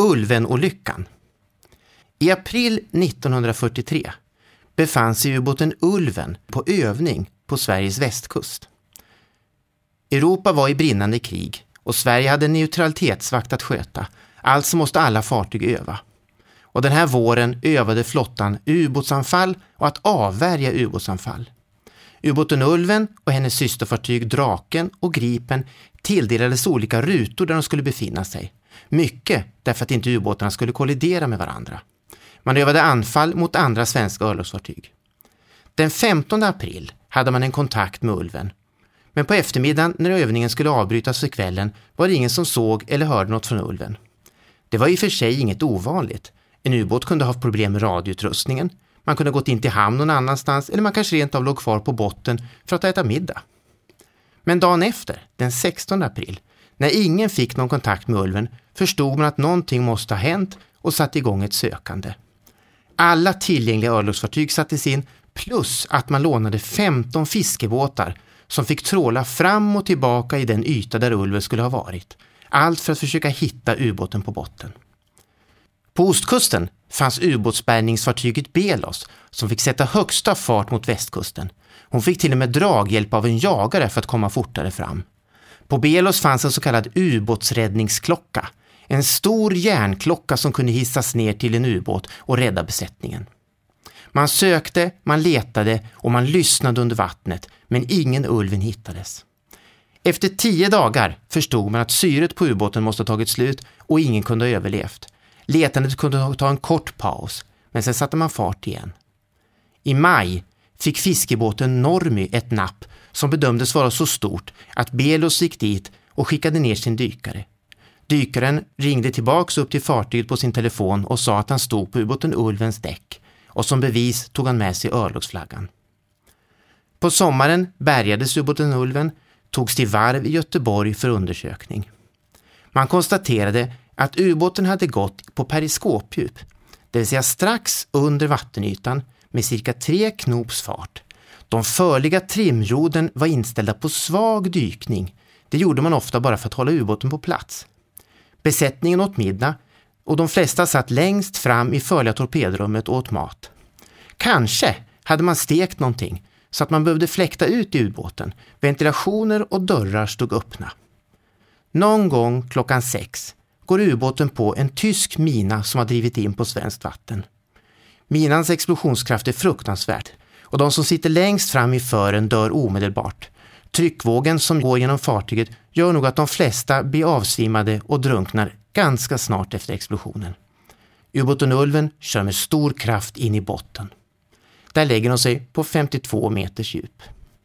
Ulven-olyckan. I april 1943 befann sig ubåten Ulven på övning på Sveriges västkust. Europa var i brinnande krig och Sverige hade en neutralitetsvakt att sköta, alltså måste alla fartyg öva. Och den här våren övade flottan ubåtsanfall och att avvärja ubåtsanfall. Ubåten Ulven och hennes systerfartyg Draken och Gripen tilldelades olika rutor där de skulle befinna sig. Mycket därför att inte ubåtarna skulle kollidera med varandra. Man övade anfall mot andra svenska örlogsfartyg. Den 15 april hade man en kontakt med Ulven. Men på eftermiddagen när övningen skulle avbrytas för kvällen var det ingen som såg eller hörde något från Ulven. Det var i och för sig inget ovanligt. En ubåt kunde ha problem med radioutrustningen. Man kunde ha gått in till hamn någon annanstans eller man kanske rent av låg kvar på botten för att äta middag. Men dagen efter, den 16 april, när ingen fick någon kontakt med Ulven förstod man att någonting måste ha hänt och satte igång ett sökande. Alla tillgängliga örlogsfartyg sattes in plus att man lånade 15 fiskebåtar som fick tråla fram och tillbaka i den yta där Ulven skulle ha varit. Allt för att försöka hitta ubåten på botten. På ostkusten fanns ubåtsbärgningsfartyget Belos som fick sätta högsta fart mot västkusten. Hon fick till och med draghjälp av en jagare för att komma fortare fram. På Belos fanns en så kallad ubåtsräddningsklocka. En stor järnklocka som kunde hissas ner till en ubåt och rädda besättningen. Man sökte, man letade och man lyssnade under vattnet, men ingen Ulven hittades. Efter 10 dagar förstod man att syret på ubåten måste ha tagit slut och ingen kunde ha överlevt. Letandet kunde ta en kort paus, men sen satte man fart igen. I maj fick fiskebåten Normy ett napp som bedömdes vara så stort att Belos gick dit och skickade ner sin dykare. Dykaren ringde tillbaks upp till fartyget på sin telefon och sa att han stod på ubåten Ulvens däck och som bevis tog han med sig örlogsflaggan. På sommaren bärgades ubåten Ulven, togs till varv i Göteborg för undersökning. Man konstaterade att ubåten hade gått på periskopdjup, det vill säga strax under vattenytan med cirka 3 knops fart. De förliga trimroden var inställda på svag dykning. Det gjorde man ofta bara för att hålla ubåten på plats. Besättningen åt middag och de flesta satt längst fram i förliga torpedrummet och åt mat. Kanske hade man stekt någonting så att man behövde fläkta ut i ubåten. Ventilationer och dörrar stod öppna. Någon gång klockan 6 går ubåten på en tysk mina som har drivit in på svenskt vatten. Minans explosionskraft är fruktansvärd och de som sitter längst fram i fören dör omedelbart. Tryckvågen som går genom fartyget gör nog att de flesta blir avsvimmade och drunknar ganska snart efter explosionen. Ubåten Ulven kör med stor kraft in i botten. Där lägger de sig på 52 meters djup.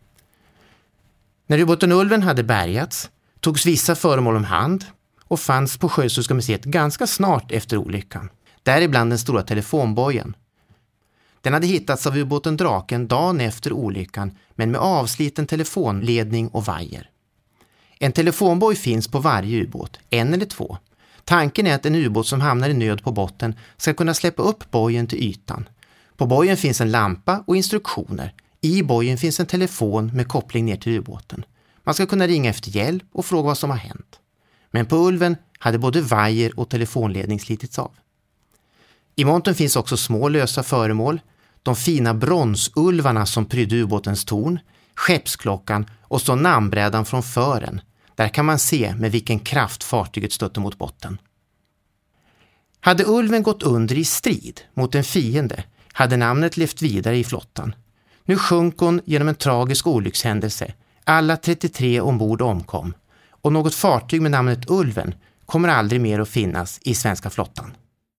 När ubåten Ulven hade bärgats togs vissa föremål om hand och fanns på Sjöhistoriska museet ganska snart efter olyckan. Däribland den stora telefonbojen. Den hade hittats av ubåten Draken dagen efter olyckan men med avsliten telefonledning och vajer. En telefonboj finns på varje ubåt, 1 eller 2. Tanken är att en ubåt som hamnar i nöd på botten ska kunna släppa upp bojen till ytan. På bojen finns en lampa och instruktioner. I bojen finns en telefon med koppling ner till ubåten. Man ska kunna ringa efter hjälp och fråga vad som har hänt. Men på Ulven hade både vajer och telefonledning slitits av. I montern finns också små lösa föremål, de fina bronsulvarna som prydde ubåtens torn, skeppsklockan och så namnbrädan från fören. Där kan man se med vilken kraft fartyget stötte mot botten. Hade Ulven gått under i strid mot en fiende hade namnet levt vidare i flottan. Nu sjönk hon genom en tragisk olyckshändelse. Alla 33 ombord omkom och något fartyg med namnet Ulven kommer aldrig mer att finnas i svenska flottan.